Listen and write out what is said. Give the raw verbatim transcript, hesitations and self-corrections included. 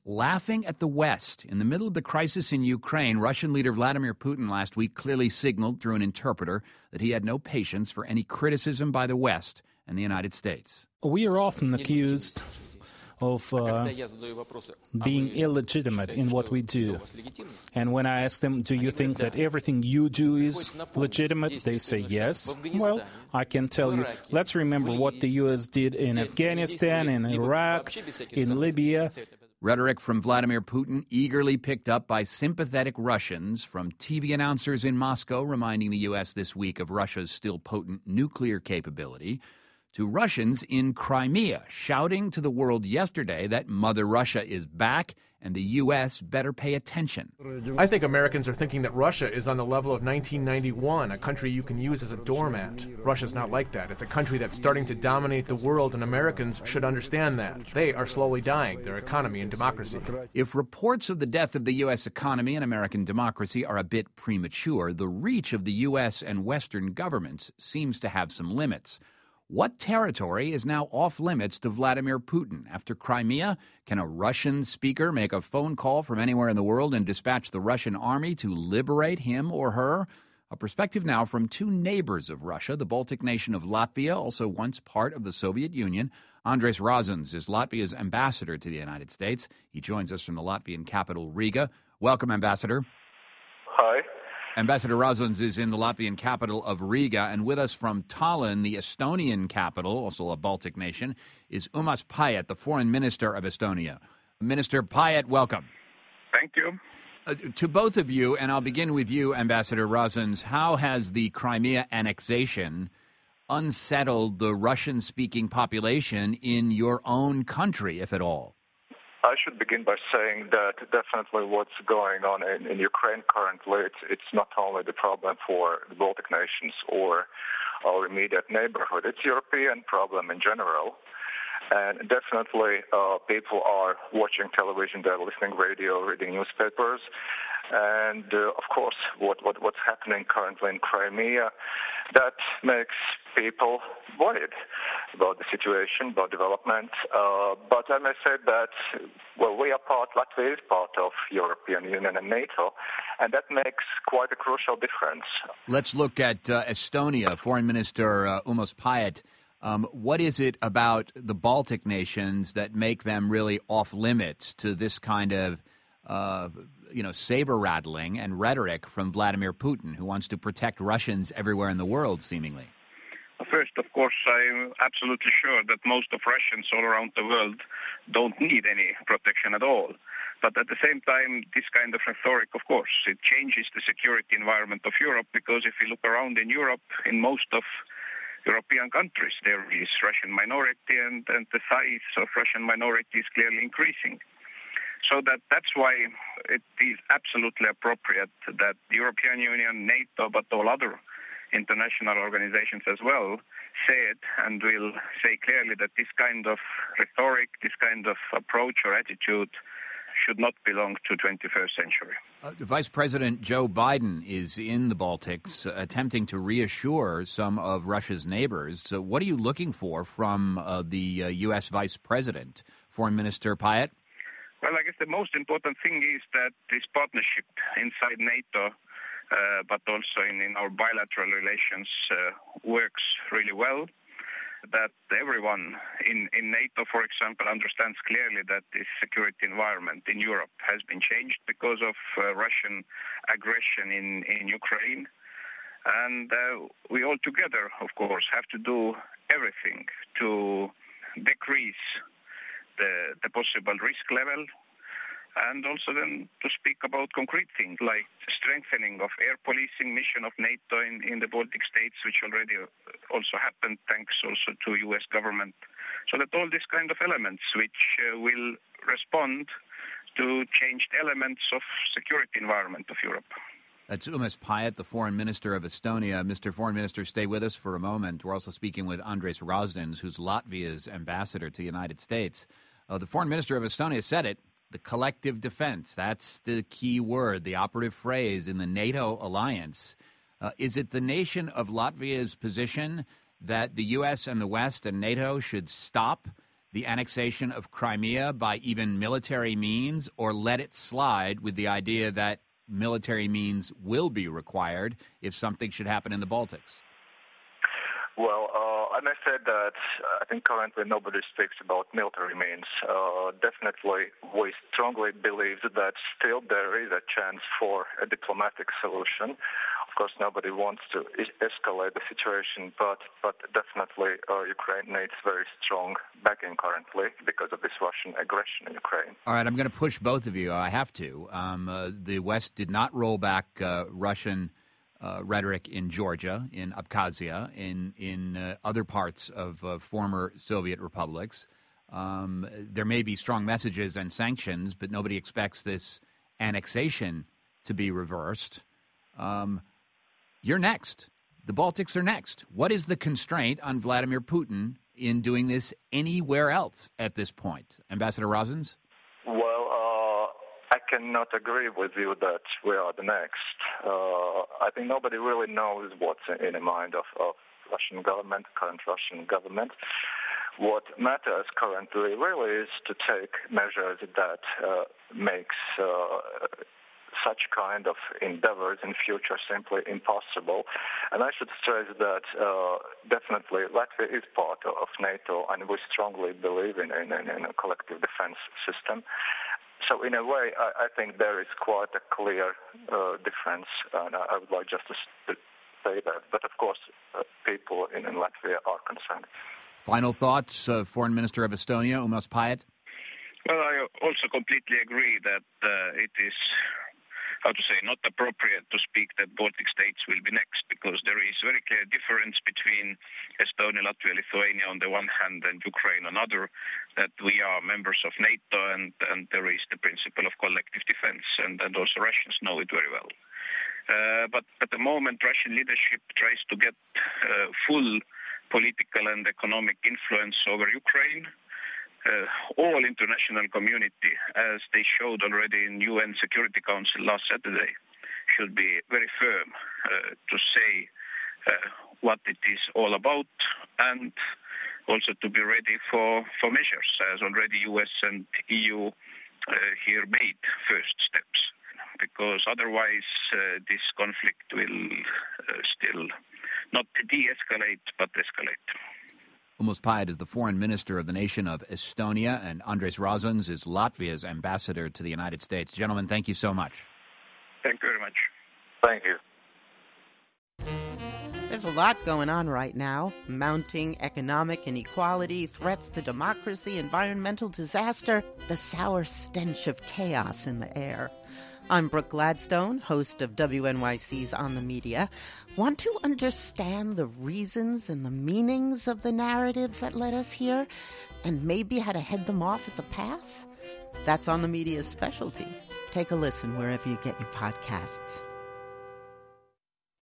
laughing at the West. In the middle of the crisis in Ukraine, Russian leader Vladimir Putin last week clearly signaled through an interpreter that he had no patience for any criticism by the West and the United States. We are often accused of uh, being illegitimate in what we do. And when I ask them, do you think that everything you do is legitimate? They say yes. Well, I can tell you, let's remember what the U S did in Afghanistan, in Iraq, in Libya. Rhetoric from Vladimir Putin eagerly picked up by sympathetic Russians, from T V announcers in Moscow reminding the U S this week of Russia's still potent nuclear capability, to Russians in Crimea shouting to the world yesterday that Mother Russia is back and the U S better pay attention. I think Americans are thinking that Russia is on the level of nineteen ninety-one, a country you can use as a doormat. Russia's not like that. It's a country that's starting to dominate the world, and Americans should understand that. They are slowly dying, their economy and democracy. If reports of the death of the U S economy and American democracy are a bit premature, the reach of the U S and Western governments seems to have some limits. What territory is now off limits to Vladimir Putin? After Crimea, can a Russian speaker make a phone call from anywhere in the world and dispatch the Russian army to liberate him or her? A perspective now from two neighbors of Russia, the Baltic nation of Latvia, also once part of the Soviet Union. Andris Razins is Latvia's ambassador to the United States. He joins us from the Latvian capital, Riga. Welcome, Ambassador. Hi. Ambassador Razins is in the Latvian capital of Riga, and with us from Tallinn, the Estonian capital, also a Baltic nation, is Urmas Paet, the foreign minister of Estonia. Minister Paet, welcome. Thank you. Uh, to both of you, and I'll begin with you, Ambassador Razins, how has the Crimea annexation unsettled the Russian-speaking population in your own country, if at all? I should begin by saying that definitely what's going on in, in Ukraine currently, it's, it's not only the problem for the Baltic nations or our immediate neighborhood, it's a European problem in general. And definitely uh, people are watching television, they're listening radio, reading newspapers. And, uh, of course, what, what what's happening currently in Crimea, that makes people worried about the situation, about development. Uh, but I may say that, well, we are part, Latvia is part of European Union and NATO, and that makes quite a crucial difference. Let's look at uh, Estonia. Foreign Minister uh, Urmas Paet. Um, what is it about the Baltic nations that make them really off limits to this kind of, uh, you know, saber-rattling and rhetoric from Vladimir Putin, who wants to protect Russians everywhere in the world, seemingly? First, of course, I'm absolutely sure that most of Russians all around the world don't need any protection at all. But at the same time, this kind of rhetoric, of course, it changes the security environment of Europe, because if you look around in Europe, in most of European countries, there is Russian minority, and, and the size of Russian minority is clearly increasing. So that that's why it is absolutely appropriate that the European Union, NATO, but all other international organizations as well, said and will say clearly that this kind of rhetoric, this kind of approach or attitude should not belong to twenty-first century. Uh, Vice President Joe Biden is in the Baltics, uh, attempting to reassure some of Russia's neighbors. So what are you looking for from uh, the uh, U S Vice President, Foreign Minister Paet? Well, I guess the most important thing is that this partnership inside NATO, uh, but also in, in our bilateral relations, uh, works really well. That everyone in, in NATO, for example, understands clearly that this security environment in Europe has been changed because of uh, Russian aggression in, in Ukraine. And uh, we all together, of course, have to do everything to decrease the, the possible risk level, and also then to speak about concrete things like strengthening of air policing mission of NATO in, in the Baltic states, which already also happened thanks also to U S government. So that all these kind of elements which uh, will respond to changed elements of security environment of Europe. That's Urmas Paet, the Foreign Minister of Estonia. Mister Foreign Minister, stay with us for a moment. We're also speaking with Andris Razins, who's Latvia's ambassador to the United States. Uh, the Foreign Minister of Estonia said it, the collective defense. That's the key word, the operative phrase in the NATO alliance. Uh, is it the nation of Latvia's position that the U S and the West and NATO should stop the annexation of Crimea by even military means, or let it slide with the idea that military means will be required if something should happen in the Baltics? Well, uh, I must say that I think currently nobody speaks about military means. Uh, definitely, we strongly believe that still there is a chance for a diplomatic solution. Of course, nobody wants to es- escalate the situation, but but definitely uh, Ukraine needs very strong backing currently because of this Russian aggression in Ukraine. All right, I'm going to push both of you. I have to. Um, uh, the West did not roll back uh, Russian Uh, rhetoric in Georgia, in Abkhazia, in in uh, other parts of uh, former Soviet republics. Um, there may be strong messages and sanctions, but nobody expects this annexation to be reversed. Um, you're next. The Baltics are next. What is the constraint on Vladimir Putin in doing this anywhere else at this point? Ambassador Razins? Well, uh, I cannot agree with you that we are the next. Uh, I think nobody really knows what's in the mind of, of Russian government, current Russian government. What matters currently really is to take measures that uh, makes uh, such kind of endeavors in future simply impossible. And I should stress that uh, definitely Latvia is part of NATO, and we strongly believe in, in, in a collective defense system. So in a way, I, I think there is quite a clear uh, difference, and I, I would like just to say that. But of course, uh, people in, in Latvia are concerned. Final thoughts, uh, Foreign Minister of Estonia, Urmas Paet? Well, I also completely agree that uh, it is, how to say, not appropriate to speak that Baltic states will be next, because there is very clear difference between Estonia, Latvia, Lithuania on the one hand and Ukraine on the other, that we are members of NATO, and, and there is the principle of collective defense, and, and also Russians know it very well. Uh, but at the moment, Russian leadership tries to get uh, full political and economic influence over Ukraine. Uh, all international community, as they showed already in U N Security Council last Saturday, should be very firm uh, to say uh, what it is all about, and also to be ready for, for measures, as already U S and E U uh, here made first steps. Because otherwise uh, this conflict will uh, still not de-escalate, but escalate. Urmas Paet is the foreign minister of the nation of Estonia, and Andris Razins is Latvia's ambassador to the United States. Gentlemen, thank you so much. Thank you very much. Thank you. There's a lot going on right now. Mounting economic inequality, threats to democracy, environmental disaster, the sour stench of chaos in the air. I'm Brooke Gladstone, host of W N Y C's On the Media. Want to understand the reasons and the meanings of the narratives that led us here, and maybe how to head them off at the pass? That's On the Media's specialty. Take a listen wherever you get your podcasts.